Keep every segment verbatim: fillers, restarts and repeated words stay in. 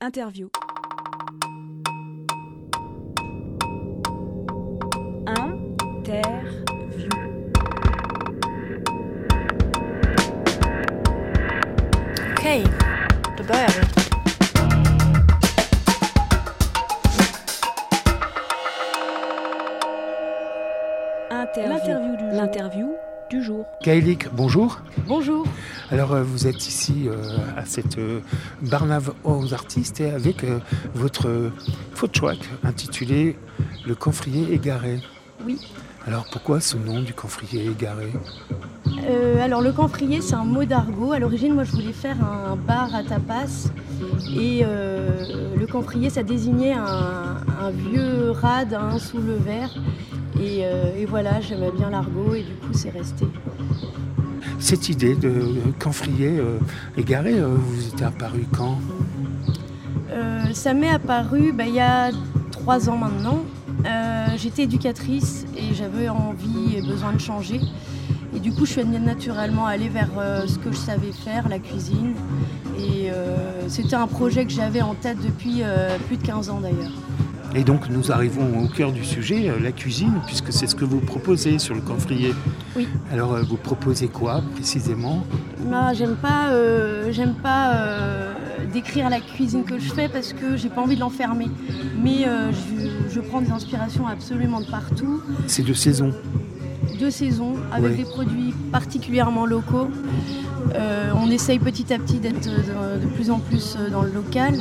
Interview. Interview. Okej, då börjar vi. Interview. L'interview du jour. L'interview du jour. Kaélik, bonjour. Bonjour. Alors euh, vous êtes ici euh, à cette euh, Barnave aux artistes et avec euh, votre euh, food truck intitulé Le Camphrier Égaré. Oui. Alors pourquoi ce nom du Camphrier Égaré ? Euh, alors le camphrier, c'est un mot d'argot. À l'origine, moi, je voulais faire un bar à tapas. Et euh, le camphrier, ça désignait un, un vieux rade hein, sous le verre. Et, euh, et voilà, j'aimais bien l'argot et du coup, c'est resté. Cette idée de Camphrier euh, Égaré, euh, vous êtes apparu quand ? Euh, ça m'est apparu bah, il y a trois ans maintenant. Euh, j'étais éducatrice et j'avais envie et besoin de changer. Et du coup, je suis naturellement allée vers euh, ce que je savais faire, la cuisine. Et euh, c'était un projet que j'avais en tête depuis euh, plus de quinze ans d'ailleurs. Et donc nous arrivons au cœur du sujet, euh, la cuisine, puisque c'est ce que vous proposez sur le Camphrier. Oui. Alors euh, vous proposez quoi précisément ? Non, j'aime pas, euh, j'aime pas euh, décrire la cuisine que je fais parce que j'ai pas envie de l'enfermer. Mais euh, je, je prends des inspirations absolument de partout. C'est de saison. De saison, avec Oui. des produits particulièrement locaux. Euh, on essaye petit à petit d'être de, de plus en plus dans le local.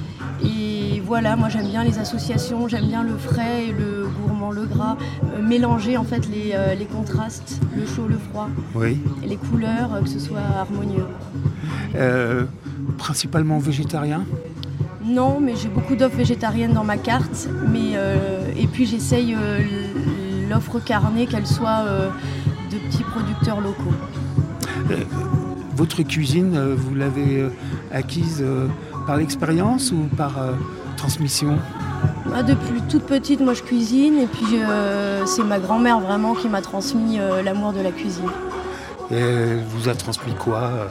Et voilà, moi j'aime bien les associations, j'aime bien le frais et le gourmand, le gras. Euh, mélanger en fait les, euh, les contrastes, le chaud, le froid, Oui. et les couleurs, euh, que ce soit harmonieux. Euh, principalement végétarien ? Non, mais j'ai beaucoup d'offres végétariennes dans ma carte. Mais, euh, et puis j'essaye euh, l'offre carnée, qu'elle soit euh, de petits producteurs locaux. Euh, votre cuisine, euh, vous l'avez euh, acquise euh, par l'expérience ou par euh, transmission ? Ah, depuis toute petite, moi je cuisine. Et puis euh, c'est ma grand-mère vraiment qui m'a transmis euh, l'amour de la cuisine. Et elle vous a transmis quoi ? euh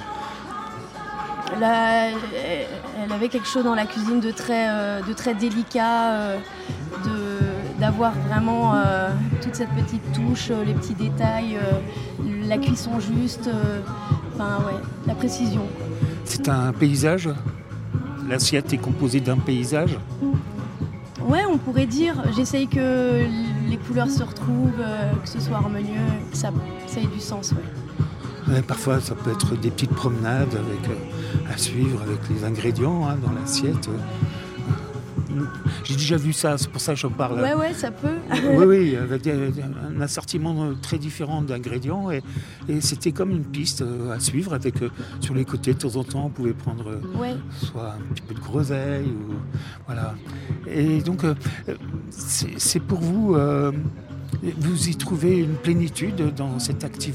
Là, elle avait quelque chose dans la cuisine de très, euh, de très délicat, euh, de, d'avoir vraiment euh, toute cette petite touche, euh, les petits détails, euh, la cuisson juste, euh, enfin ouais, la précision. C'est un paysage ? L'assiette est composée d'un paysage ? Ouais, on pourrait dire, j'essaye que les couleurs se retrouvent, euh, que ce soit harmonieux, que ça, ça ait du sens. Ouais. Ouais, parfois, ça peut être des petites promenades avec, euh, à suivre avec les ingrédients hein, dans l'assiette. Euh, J'ai déjà vu ça, c'est pour ça que j'en parle. Ouais, ouais, ça peut. Oui, oui, avec des- un assortiment très différent d'ingrédients. Et, et c'était comme une piste euh, à suivre. Avec, euh, sur les côtés, de temps en temps, on pouvait prendre euh, Ouais. soit un petit peu de groseille. Ou, voilà. Et donc, euh, c'est c'est pour vous, euh, vous y trouvez une plénitude dans cette activité ?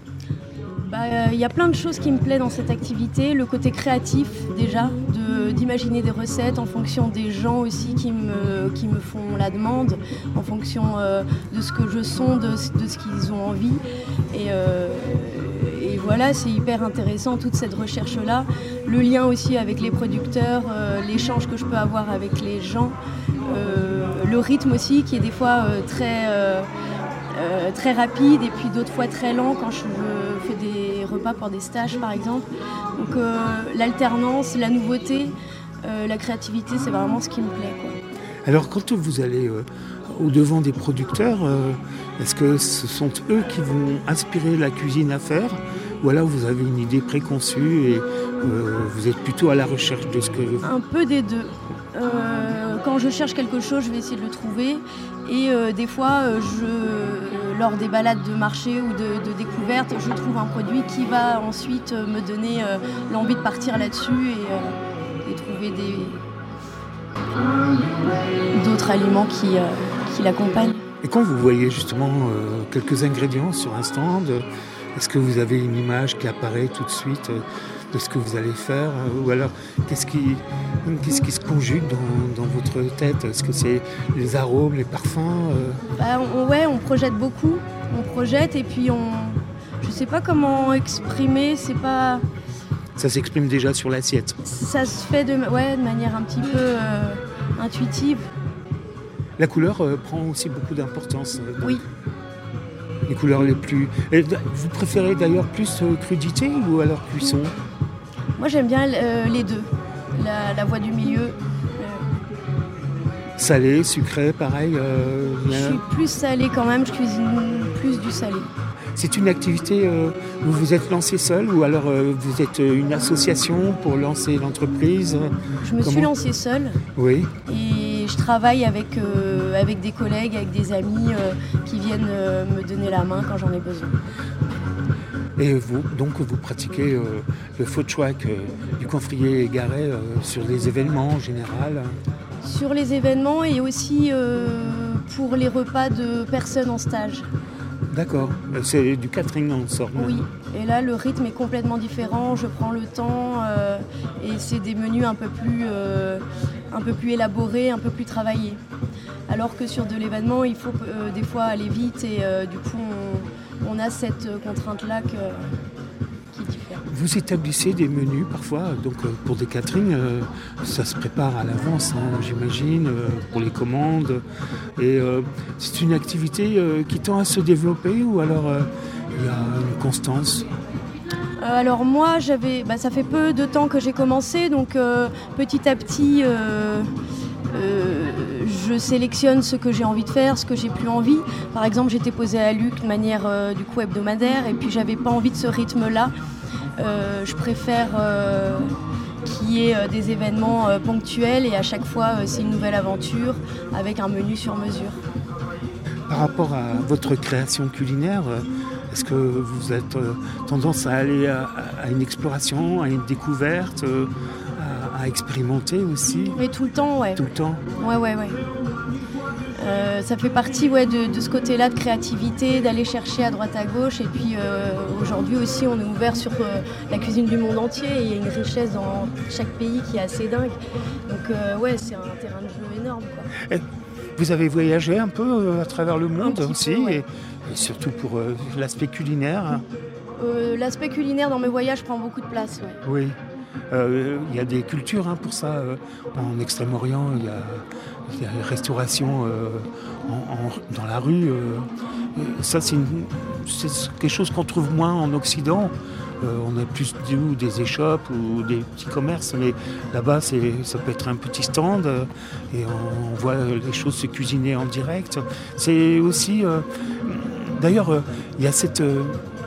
Il bah, y a plein de choses qui me plaisent dans cette activité. Le côté créatif, déjà, de, d'imaginer des recettes en fonction des gens aussi qui me, qui me font la demande, en fonction euh, de ce que je sens, de, de ce qu'ils ont envie. Et, euh, et voilà, c'est hyper intéressant, toute cette recherche-là. Le lien aussi avec les producteurs, euh, l'échange que je peux avoir avec les gens. Euh, le rythme aussi, qui est des fois euh, très... Euh, Euh, très rapide et puis d'autres fois très lent quand je fais des repas pour des stages par exemple. Donc euh, l'alternance, la nouveauté, euh, la créativité, c'est vraiment ce qui me plaît, quoi. Alors, quand vous allez euh, au-devant des producteurs, euh, est-ce que ce sont eux qui vont inspirer la cuisine à faire ? Ou alors vous avez une idée préconçue et euh, vous êtes plutôt à la recherche de ce que vous... Un peu des deux. Euh, quand je cherche quelque chose, je vais essayer de le trouver. Et euh, des fois, euh, je, lors des balades de marché ou de, de découverte, je trouve un produit qui va ensuite me donner euh, l'envie de partir là-dessus et, euh, et trouver des, d'autres aliments qui, euh, qui l'accompagnent. Et quand vous voyez justement euh, quelques ingrédients sur un stand, est-ce que vous avez une image qui apparaît tout de suite euh, de ce que vous allez faire euh, ou alors qu'est-ce qui, qu'est-ce qui se conjugue dans, dans votre tête ? Est-ce que c'est les arômes, les parfums euh... bah, on, Ouais, on projette beaucoup. On projette et puis on... Je sais pas comment exprimer, c'est pas... Ça s'exprime déjà sur l'assiette. Ça se fait de, ouais, de manière un petit peu euh, intuitive. La couleur euh, prend aussi beaucoup d'importance. Euh, Oui. Les couleurs les plus... Et vous préférez d'ailleurs plus euh, crudité ou alors cuisson? Moi j'aime bien euh, les deux, la, la voie du milieu. Salé, sucré, pareil. Euh, Je suis plus salée quand même, je cuisine plus du salé. C'est une activité euh, où vous êtes lancé seul ou alors euh, vous êtes une association pour lancer l'entreprise? Je me Comment? suis lancée seule Oui. et je travaille avec, euh, avec des collègues, avec des amis euh, qui viennent euh, me donner la main quand j'en ai besoin. Et vous, donc vous pratiquez euh, le food truck euh, du Confrier égaré euh, sur les événements en général? Sur les événements et aussi euh, pour les repas de personnes en stage. D'accord, c'est du catering en sorte. Oui, et là le rythme est complètement différent, je prends le temps euh, et c'est des menus un peu plus, euh, un peu plus élaborés, un peu plus travaillés. Alors que sur de l'événement, il faut euh, des fois aller vite et euh, du coup on, on a cette contrainte-là que, qui diffère. Vous établissez des menus parfois, donc euh, pour des caterings, euh, ça se prépare à l'avance, hein, j'imagine, euh, pour les commandes. Et euh, c'est une activité euh, qui tend à se développer ou alors euh, il y a une constance? Euh, alors moi, j'avais, bah, ça fait peu de temps que j'ai commencé, donc euh, petit à petit, euh, euh, je sélectionne ce que j'ai envie de faire, ce que j'ai plus envie. Par exemple, j'étais posée à Luc de manière euh, du coup hebdomadaire, et puis j'avais pas envie de ce rythme-là. Euh, je préfère euh, qu'il y ait euh, des événements euh, ponctuels et à chaque fois euh, c'est une nouvelle aventure avec un menu sur mesure. Par rapport à votre création culinaire, euh, est-ce que vous avez euh, tendance à aller à, à une exploration, à une découverte, euh, à, à expérimenter aussi? Mais tout le temps, ouais. Tout le temps? Ouais, ouais, ouais. Euh, ça fait partie ouais, de, de ce côté-là de créativité, d'aller chercher à droite à gauche. Et puis euh, aujourd'hui aussi, on est ouvert sur euh, la cuisine du monde entier. Et il y a une richesse dans chaque pays qui est assez dingue. Donc euh, ouais, c'est un terrain de jeu énorme, quoi. Et vous avez voyagé un peu euh, à travers le monde aussi, peu, ouais. et, et surtout pour euh, l'aspect culinaire. Euh, l'aspect culinaire dans mes voyages prend beaucoup de place, ouais. Oui. Euh, il y a des cultures hein, pour ça. Euh, en Extrême-Orient, il y a, il y a la restauration euh, en, en, dans la rue. Euh, ça, c'est, une, c'est quelque chose qu'on trouve moins en Occident. Euh, on a plus du, des échoppes ou des petits commerces, mais là-bas, c'est, ça peut être un petit stand euh, et on, on voit les choses se cuisiner en direct. C'est aussi... Euh, d'ailleurs, euh, il y a cette... Euh,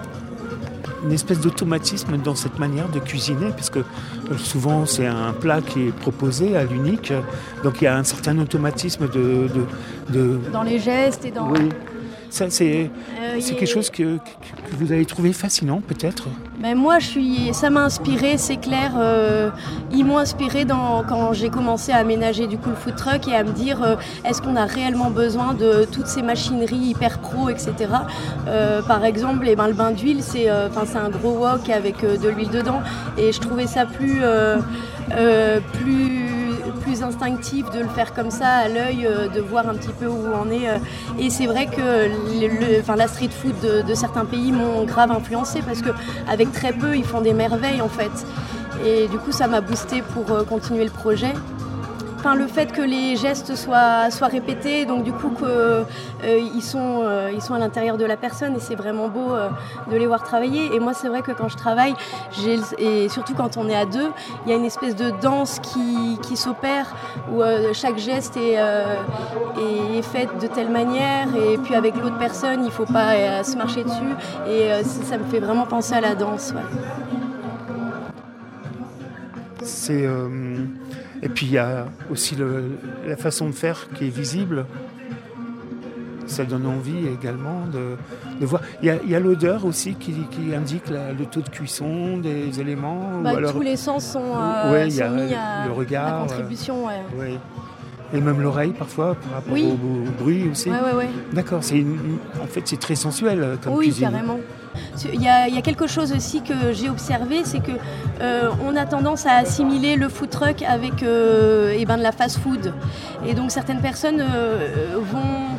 une espèce d'automatisme dans cette manière de cuisiner, parce que souvent c'est un plat qui est proposé à l'unique, donc il y a un certain automatisme de... de, de... Dans les gestes et dans... Oui, ça c'est, euh, c'est y... quelque chose que, que, que vous avez trouvé fascinant peut-être? Ben moi, je suis, ça m'a inspiré, c'est clair. Euh, ils m'ont inspiré dans, quand j'ai commencé à aménager du coup le food truck et à me dire euh, est-ce qu'on a réellement besoin de toutes ces machineries hyper pro, et cetera. Euh, par exemple, eh ben, le bain d'huile, c'est, euh, c'est un gros wok avec euh, de l'huile dedans, et je trouvais ça plus, euh, euh, plus plus instinctif de le faire comme ça à l'œil, euh, de voir un petit peu où on est. Euh, et c'est vrai que le, le, enfin, la street food de, de certains pays m'ont grave influencé parce qu'avec très peu, ils font des merveilles en fait. Et du coup, ça m'a boosté pour euh, continuer le projet. Enfin, le fait que les gestes soient, soient répétés, donc du coup qu'ils euh, sont, euh, ils sont à l'intérieur de la personne et c'est vraiment beau euh, de les voir travailler. Et moi, c'est vrai que quand je travaille, j'ai, et surtout quand on est à deux, il y a une espèce de danse qui, qui s'opère où euh, chaque geste est, euh, est, est fait de telle manière et puis avec l'autre personne, il ne faut pas euh, se marcher dessus. Et euh, ça me fait vraiment penser à la danse. Ouais. C'est... Euh... Et puis il y a aussi le, la façon de faire qui est visible. Ça donne envie également de, de voir. Il y, a, il y a l'odeur aussi qui, qui indique la, le taux de cuisson des éléments. Bah, ou alors, tous les sens sont, euh, ouais, sont y a mis à le regard, la contribution. Ouais. Ouais. Et même l'oreille parfois par rapport oui. au, au bruit aussi. Ouais, ouais, ouais. D'accord, c'est une, en fait c'est très sensuel comme oui, cuisine. Oui, carrément. Il y, a, il y a quelque chose aussi que j'ai observé, c'est que euh, on a tendance à assimiler le food truck avec euh, eh ben, de la fast food. Et donc certaines personnes euh, vont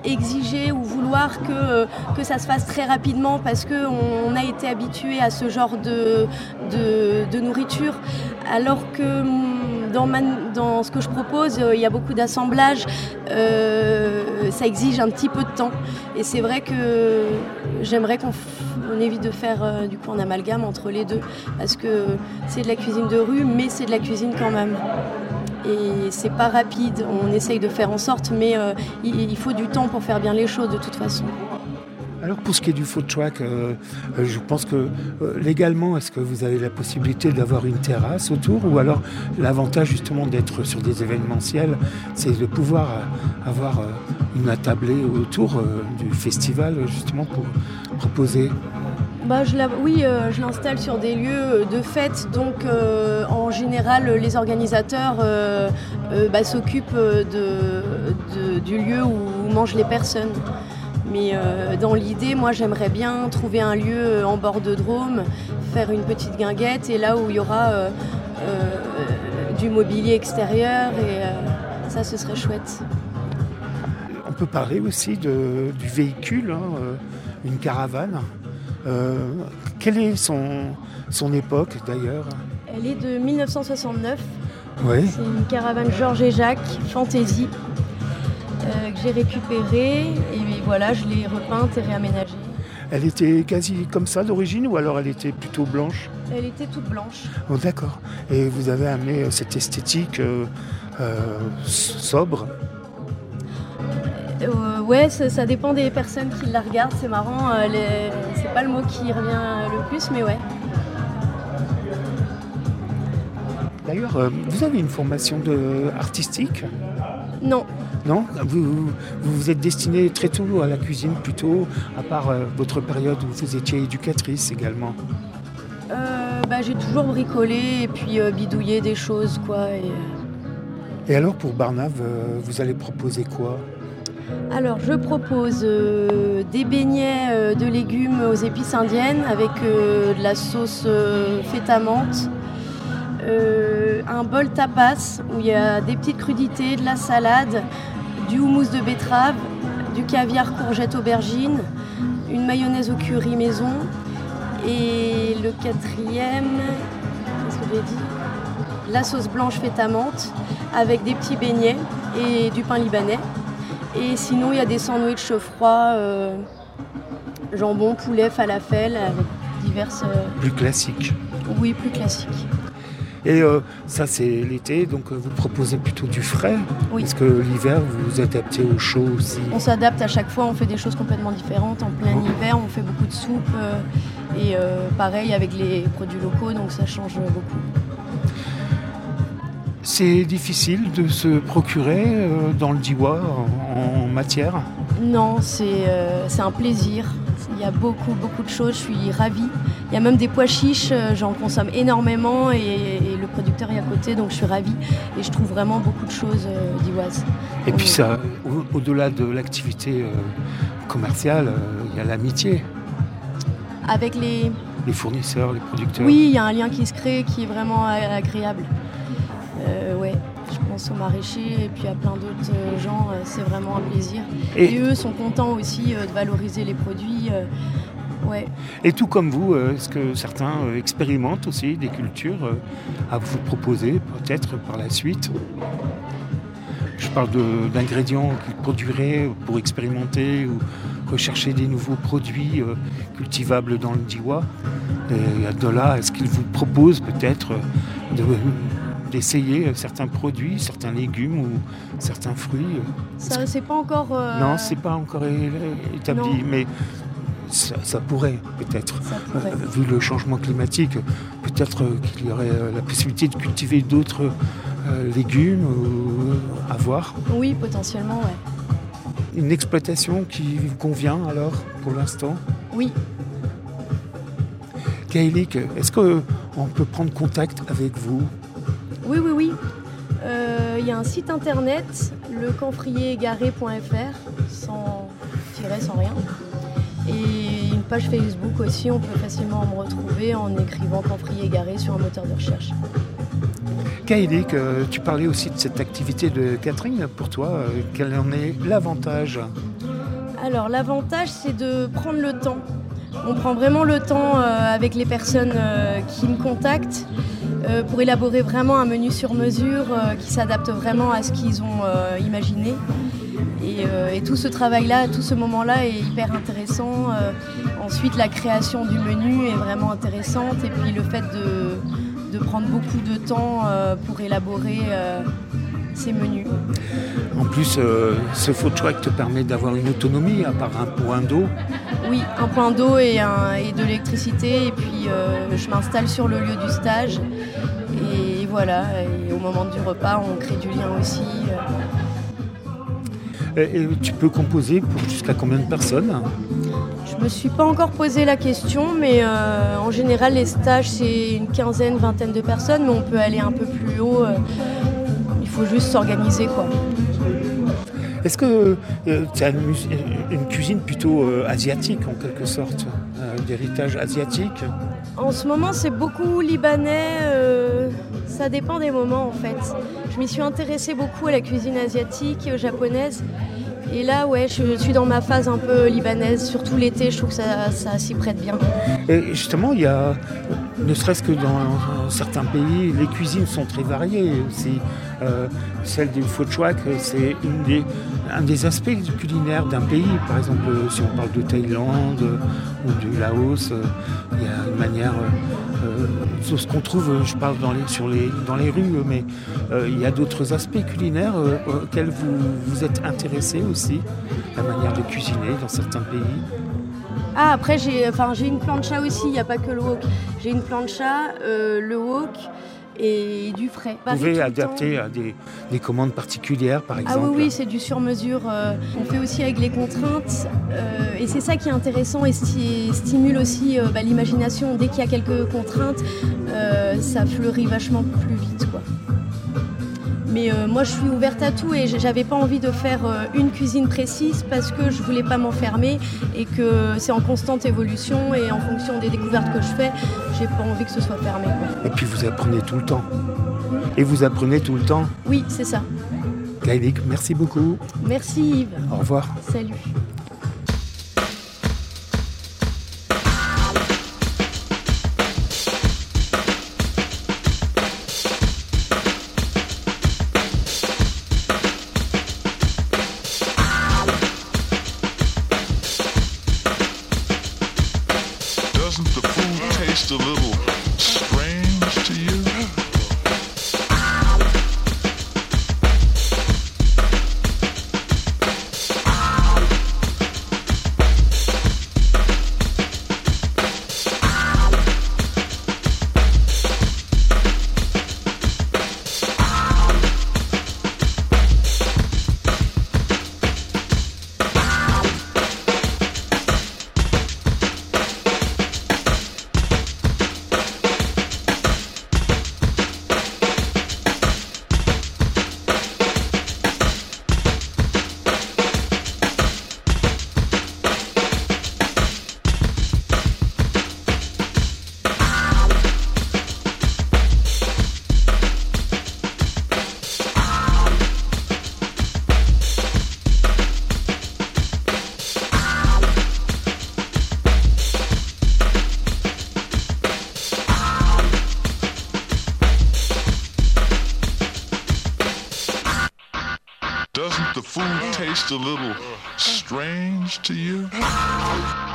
exiger ou vouloir que, euh, que ça se fasse très rapidement parce qu'on on a été habitué à ce genre de, de, de nourriture, alors que dans, ma, dans ce que je propose, il y a beaucoup d'assemblage, euh, ça exige un petit peu de temps. Et c'est vrai que j'aimerais qu'on on évite de faire euh, du coup un amalgame entre les deux, parce que c'est de la cuisine de rue, mais c'est de la cuisine quand même. Et c'est pas rapide, on essaye de faire en sorte, mais euh, il, il faut du temps pour faire bien les choses de toute façon. Alors pour ce qui est du food truck, euh, je pense que euh, légalement, est-ce que vous avez la possibilité d'avoir une terrasse autour, ou alors l'avantage justement d'être sur des événementiels, c'est de pouvoir euh, avoir euh, une attablée autour euh, du festival justement pour proposer. Bah, je la, oui, euh, je l'installe sur des lieux de fête, donc euh, en général les organisateurs euh, euh, bah, s'occupent de, de, du lieu où mangent les personnes. Mais euh, dans l'idée, moi j'aimerais bien trouver un lieu en bord de Drôme, faire une petite guinguette, et là où il y aura euh, euh, du mobilier extérieur, et euh, ça ce serait chouette. On peut parler aussi de, du véhicule, hein, euh, une caravane. Euh, quelle est son, son époque d'ailleurs ? Elle est de mille neuf cent soixante-neuf. Oui. C'est une caravane Georges et Jacques Fantasy euh, que j'ai récupérée, et voilà, je l'ai repeinte et réaménagée. Elle était quasi comme ça d'origine, ou alors elle était plutôt blanche ? Elle était toute blanche. Oh, d'accord. Et vous avez amené cette esthétique euh, euh, sobre ? Euh, ouais, ça, ça dépend des personnes qui la regardent, c'est marrant, euh, les... c'est pas le mot qui revient le plus, mais ouais. D'ailleurs, euh, vous avez une formation de... artistique ? Non. Non ? vous, vous vous êtes destiné très tôt à la cuisine plutôt, à part euh, votre période où vous étiez éducatrice également ? euh, bah, J'ai toujours bricolé et puis euh, bidouillé des choses, quoi. Et, et alors pour Barnave, euh, vous allez proposer quoi ? Alors, je propose euh, des beignets euh, de légumes aux épices indiennes avec euh, de la sauce euh, feta menthe, euh, un bol tapas où il y a des petites crudités, de la salade, du houmous de betterave, du caviar courgette aubergine, une mayonnaise au curry maison, et le quatrième, qu'est-ce que j'ai dit ? La sauce blanche feta menthe avec des petits beignets et du pain libanais. Et sinon, il y a des sandwichs froids, euh, jambon, poulet, falafel, avec diverses... Euh... Plus classiques. Oui, plus classiques. Et euh, ça, c'est l'été, donc euh, vous proposez plutôt du frais ? Oui. Est-ce que l'hiver, vous vous adaptez au chaud aussi ? On s'adapte à chaque fois, on fait des choses complètement différentes. En plein oh. hiver, on fait beaucoup de soupe, euh, et euh, pareil avec les produits locaux, donc ça change beaucoup. C'est difficile de se procurer euh, dans le Diois en, en matière ? Non, c'est, euh, c'est un plaisir. Il y a beaucoup, beaucoup de choses, je suis ravie. Il y a même des pois chiches, j'en consomme énormément, et, et le producteur est à côté, donc je suis ravie. Et je trouve vraiment beaucoup de choses euh, dioises. Et donc, puis ça, au, au-delà de l'activité euh, commerciale, euh, il y a l'amitié. Avec les... Les fournisseurs, les producteurs. Oui, il y a un lien qui se crée qui est vraiment agréable. Euh, ouais, je pense aux maraîchers et puis à plein d'autres euh, gens, euh, c'est vraiment un plaisir. Et, et eux sont contents aussi euh, de valoriser les produits. Euh, ouais. Et tout comme vous, euh, est-ce que certains euh, expérimentent aussi des cultures euh, à vous proposer peut-être par la suite ? Je parle de, d'ingrédients qu'ils produiraient pour expérimenter ou rechercher des nouveaux produits euh, cultivables dans le Diois. Et de là, est-ce qu'ils vous proposent peut-être de... d'essayer certains produits, certains légumes ou certains fruits. Ça, c'est pas encore... Euh... Non, c'est pas encore établi, non. Mais ça, ça pourrait peut-être. Ça pourrait. Euh, vu le changement climatique, peut-être qu'il y aurait la possibilité de cultiver d'autres euh, légumes euh, à voir. Oui, potentiellement, ouais. Une exploitation qui vous convient alors, pour l'instant ? Oui. Kaélique, est-ce qu'on peut prendre contact avec vous ? Oui, oui, oui. Il euh, y a un site internet, le camphrier égaré point f r, sans tiret, sans rien. Et une page Facebook aussi, on peut facilement me retrouver en écrivant Camphrier égaré sur un moteur de recherche. Kaélique, tu parlais aussi de cette activité de catering. Pour toi, quel en est l'avantage ? Alors l'avantage, c'est de prendre le temps. On prend vraiment le temps euh, avec les personnes euh, qui me contactent euh, pour élaborer vraiment un menu sur mesure euh, qui s'adapte vraiment à ce qu'ils ont euh, imaginé. Et, euh, et tout ce travail-là, tout ce moment-là est hyper intéressant. Euh, ensuite, la création du menu est vraiment intéressante. Et puis le fait de, de prendre beaucoup de temps euh, pour élaborer euh, ces menus. En plus, euh, ce food truck te permet d'avoir une autonomie à part un point d'eau. Oui, un point d'eau et, un, et de l'électricité. Et puis euh, je m'installe sur le lieu du stage. Et voilà, et au moment du repas, on crée du lien aussi. Et, et tu peux composer pour jusqu'à combien de personnes ? Je me suis pas encore posé la question, mais euh, en général, les stages, c'est une quinzaine, vingtaine de personnes, mais on peut aller un peu plus haut. Euh, il faut juste s'organiser, quoi. Est-ce que euh, tu as une, une cuisine plutôt euh, asiatique, en quelque sorte, euh, d'héritage asiatique ? En ce moment, c'est beaucoup libanais. Euh, ça dépend des moments, en fait. Je m'y suis intéressée beaucoup à la cuisine asiatique et aux japonaises. Et là, ouais, je suis dans ma phase un peu libanaise. Surtout l'été, je trouve que ça, ça s'y prête bien. Et justement, il y a, ne serait-ce que dans certains pays, les cuisines sont très variées aussi. Euh, celle du food truck, c'est une des, un des aspects culinaires d'un pays. Par exemple, si on parle de Thaïlande ou du Laos, il y a une manière... Euh, sur ce qu'on trouve, je parle dans les, sur les, dans les rues, mais euh, il y a d'autres aspects culinaires euh, auxquels vous vous êtes intéressés aussi, la manière de cuisiner dans certains pays. Ah, après, j'ai, enfin, j'ai une plancha aussi, il n'y a pas que le wok. J'ai une plancha, euh, le wok et du frais. Vous pouvez adapter à des, des commandes particulières, par exemple. Ah oui, oui, c'est du sur-mesure. Euh, on fait aussi avec les contraintes. Euh, et c'est ça qui est intéressant et sti- stimule aussi euh, bah, l'imagination. Dès qu'il y a quelques contraintes, euh, ça fleurit vachement plus vite, quoi. Mais euh, moi, je suis ouverte à tout et j'avais pas envie de faire euh, une cuisine précise parce que je voulais pas m'enfermer et que c'est en constante évolution et en fonction des découvertes que je fais, j'ai pas envie que ce soit fermé, quoi. Et puis vous apprenez tout le temps. Et vous apprenez tout le temps. Oui, c'est ça. Gaëlic, merci beaucoup. Merci Yves. Au revoir. Salut. Doesn't the food taste a little strange to you? Doesn't the food taste a little strange to you?